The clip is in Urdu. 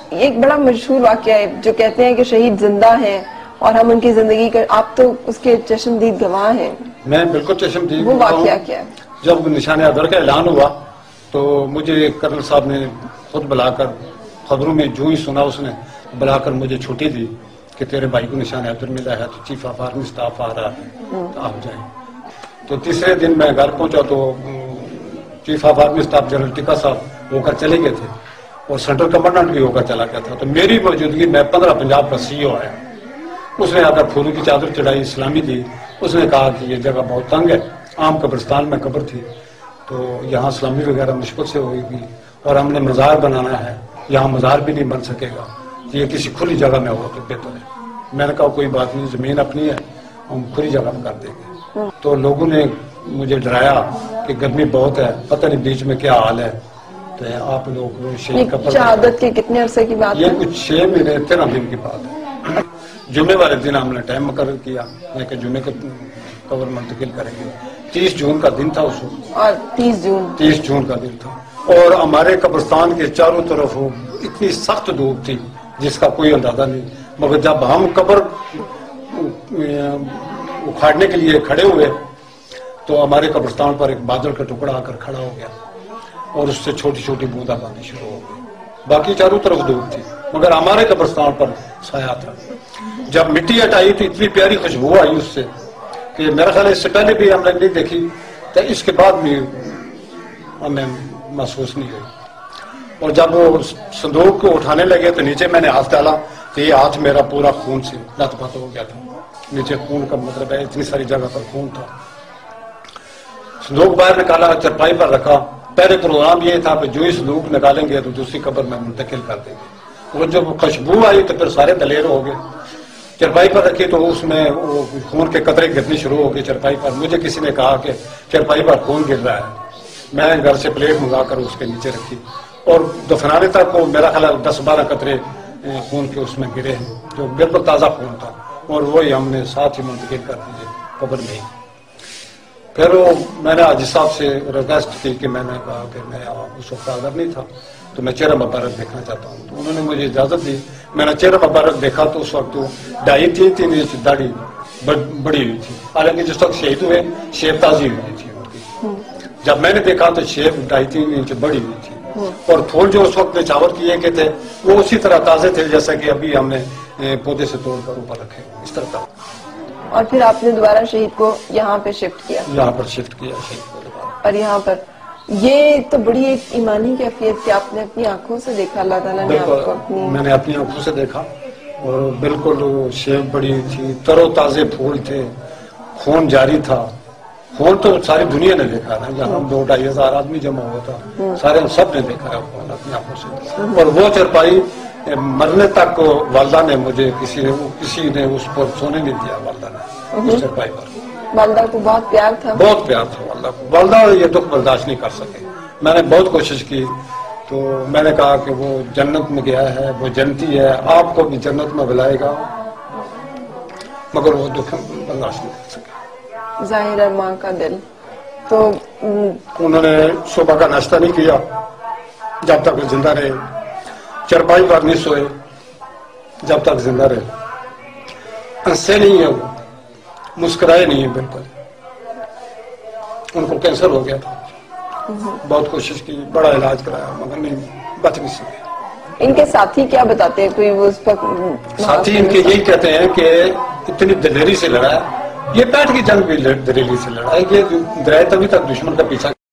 ایک بڑا مشہور واقعہ ہے جو کہتے ہیں کہ شہید زندہ ہیں اور ہم ان کی زندگی کا، آپ تو اس کے چشمدید گواہ ہیں. میں بالکل چشمدید. وہ واقعہ کیا ہے؟ جب نشان حیدر کا اعلان ہوا تو مجھے کرنل صاحب نے خود بلا کر، خبروں میں جو ہی سنا اس نے بلا کر مجھے چھٹی دی کہ تیرے بھائی کو نشان حیدر ملا ہے تو چیف آف آرمی اسٹاف آ رہا ہے تو آپ جائیں. تو تیسرے دن میں گھر پہنچا تو chief of army staff general Tikka صاحب ہو کر چلے گئے تھے اور سینٹرل کمانڈنٹ بھی ہو کر چلا گیا تھا. تو میری موجودگی میں 15 پنجاب کا سی او آیا. اس نے آ کر پھولوں کی چادر چڑھائی، اسلامی دی. اس نے کہا کہ یہ جگہ بہت تنگ ہے، عام قبرستان میں قبر تھی تو یہاں اسلامی وغیرہ مشکل سے ہوئے گی اور ہم نے مزار بنانا ہے، یہاں مزار بھی نہیں بن سکے گا، یہ کسی کھلی جگہ میں ہو تو بہتر ہے. میں نے کہا کوئی بات نہیں، زمین اپنی ہے، ہم کھلی جگہ میں کر دیں گے. تو لوگوں نے مجھے ڈرایا کہ گرمی بہت ہے، پتہ نہیں بیچ میں کیا حال ہے، تو آپ لوگ شہید کا شہادت کے کتنے عرصے کی بات ہے؟ یہ کچھ 6 مہینے 13 دن کی بات ہے. جمعے والے دن ہم نے ٹائم مقرر کیا کہ جمعے کے قبر منتقل کریں گے. 30 جون کا دن تھا اس وقت، اور 30 جون کا دن تھا. اور ہمارے قبرستان کے چاروں طرف اتنی سخت دھوپ تھی جس کا کوئی اندازہ نہیں. مگر جب ہم قبر اکھاڑنے کے لیے کھڑے ہوئے تو ہمارے قبرستان پر ایک بادل کا ٹکڑا آ کر کھڑا ہو گیا اور اس سے چھوٹی چھوٹی بونداں بارنی شروع ہو گئی. باقی چاروں طرف دھوپ تھی مگر ہمارے قبرستان پر سایہ تھا. جب مٹی ہٹائی تو اتنی پیاری خوشبو آئی اس سے کہ میرا خیال اس سے پہلے بھی ہم نے نہیں دیکھی، تو اس کے بعد بھی ہمیں محسوس نہیں ہوئی. اور جب وہ صندوق کو اٹھانے لگے تو نیچے میں نے ہاتھ ڈالا تو یہ ہاتھ میرا پورا خون سے لت پت ہو گیا تھا. نیچے خون کا مطلب ہے اتنی ساری جگہ پر خون تھا. صندوق باہر نکالا، چرپائی پر رکھا. پہلے پروگرام یہ تھا کہ جو ہی صندوق نکالیں گے تو دوسری قبر میں منتقل کر دیں گے. وہ جب خوشبو آئی تو پھر سارے دلیر ہو گئے. چرپائی پر رکھی تو اس میں وہ خون کے قطرے گرنے شروع ہو گئے چرپائی پر. مجھے کسی نے کہا کہ چرپائی پر خون گر رہا ہے. میں نے گھر سے پلیٹ منگا کر اس کے نیچے رکھی اور دفنانے تک وہ میرا خیال 10-12 قطرے خون کے اس میں گرے ہیں جو بالکل تازہ خون تھا اور وہی ہم نے ساتھ ہی منتقل کر دیے قبر میں. پھر وہ میں نے حاجی صاحب سے ریکویسٹ کی کہ میں نے کہا کہ میں اس وقت حاضر نہیں تھا تو میں چہرہ مبارک دیکھنا چاہتا ہوں. تو انہوں نے مجھے اجازت دی. میں نے چہرہ مبارک دیکھا تو اس وقت 2.5-3 انچ داڑھی بڑی ہوئی تھی. حالانکہ جس وقت شہید ہوئے شیب تازی ہوئی تھی ان کی. جب میں نے دیکھا تو شیب 2.5-3 انچ بڑی ہوئی تھی اور پھول جو اس وقت نچاور کیے گئے تھے وہ اسی طرح تازے تھے جیسا کہ ابھی ہم نے پودے سے توڑ کر اوپر رکھے اس طرح کا. اور پھر آپ نے دوبارہ شہید کو یہاں پہ شفٹ کیا؟ یہاں پر شفٹ کیا شہید کو دوبارہ. اور یہاں پر یہ تو بڑی ایک ایمانی کیفیت کہ آپ نے اپنی آنکھوں سے دیکھا، اللہ تعالیٰ نے آپ کو اپنی. میں نے اپنی آنکھوں سے دیکھا اور بالکل شیب بڑی تھی، تر و تازے پھول تھے، خون جاری تھا. خون تو ساری دنیا نے دیکھا نا، یہاں 2-2.5 ہزار آدمی جمع ہوا تھا، سارے سب نے دیکھا ہے خون اپنی آنکھوں سے. اور وہ چرپائی مرنے تک والدہ نے مجھے کسی نے اس پر سونے نہیں دیا. والدہ نے اس چرپائی پر، والدہ کو بہت پیار تھا. بہت پیار تھا والدہ کو. والدہ یہ دکھ برداشت نہیں کر سکے. میں نے بہت کوشش کی تو میں نے کہا کہ وہ جنت میں گیا ہے، وہ جنتی ہے، آپ کو بھی جنت میں بلائے گا، مگر وہ دکھ برداشت نہیں کر سکے. ظاہر ہے ماں کا دل. تو انہوں نے صبح کا ناشتہ نہیں کیا جب تک وہ زندہ رہے، چرپائی پر نہیں سوئے جب تک زندہ رہے، ہنسے نہیں ہیں، وہ مسکرائے نہیں ہیں بالکل. ان کو کینسر ہو گیا تھا. بہت کوشش کی، بڑا علاج کرایا مگر نہیں، بچ نہیں سکے. ان کے ساتھی کیا بتاتے ہیں؟ کوئی وہ اس پر ساتھی ان کے یہی کہتے ہیں کہ اتنی دلیری سے لڑا ہے. یہ پیٹ کی جنگ بھی دلیری سے لڑا ہے. یہ درائے تبھی تک دشمن کا پیچھا